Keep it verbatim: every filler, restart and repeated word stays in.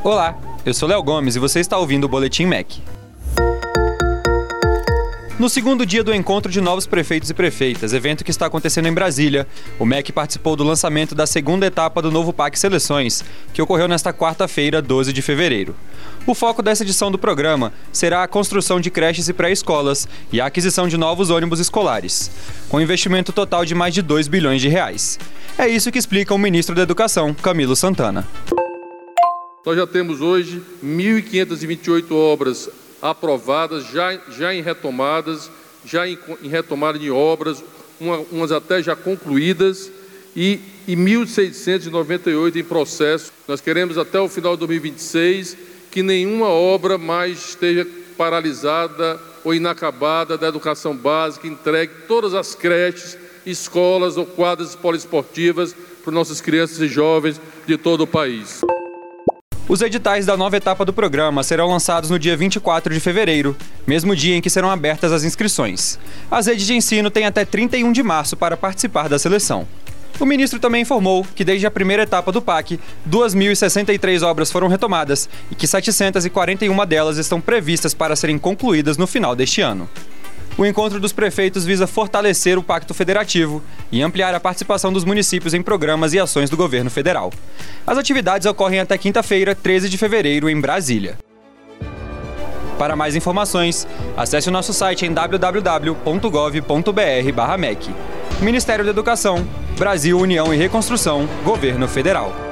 Olá, eu sou Léo Gomes e você está ouvindo o Boletim M E C. No segundo dia do encontro de novos prefeitos e prefeitas, evento que está acontecendo em Brasília, o M E C participou do lançamento da segunda etapa do novo P A C Seleções, que ocorreu nesta quarta-feira, doze de fevereiro. O foco dessa edição do programa será a construção de creches e pré-escolas e a aquisição de novos ônibus escolares, com investimento total de mais de dois bilhões de reais. É isso que explica o ministro da Educação, Camilo Santana. Nós já temos hoje mil quinhentas e vinte e oito obras aprovadas, já, já em retomadas, já em, em retomada de obras, uma, umas até já concluídas, e, e mil seiscentos e noventa e oito em processo. Nós queremos até o final de dois mil e vinte e seis que nenhuma obra mais esteja paralisada ou inacabada da educação básica, entregue todas as creches, escolas ou quadras poliesportivas para nossas crianças e jovens de todo o país. Os editais da nova etapa do programa serão lançados no dia vinte e quatro de fevereiro, mesmo dia em que serão abertas as inscrições. As redes de ensino têm até trinta e um de março para participar da seleção. O ministro também informou que desde a primeira etapa do P A C, duas mil e sessenta e três obras foram retomadas e que setecentas e quarenta e uma delas estão previstas para serem concluídas no final deste ano. O encontro dos prefeitos visa fortalecer o Pacto Federativo e ampliar a participação dos municípios em programas e ações do governo federal. As atividades ocorrem até quinta-feira, treze de fevereiro, em Brasília. Para mais informações, acesse o nosso site em w w w ponto gov ponto b r barra M E C. Ministério da Educação, Brasil, União e Reconstrução, Governo Federal.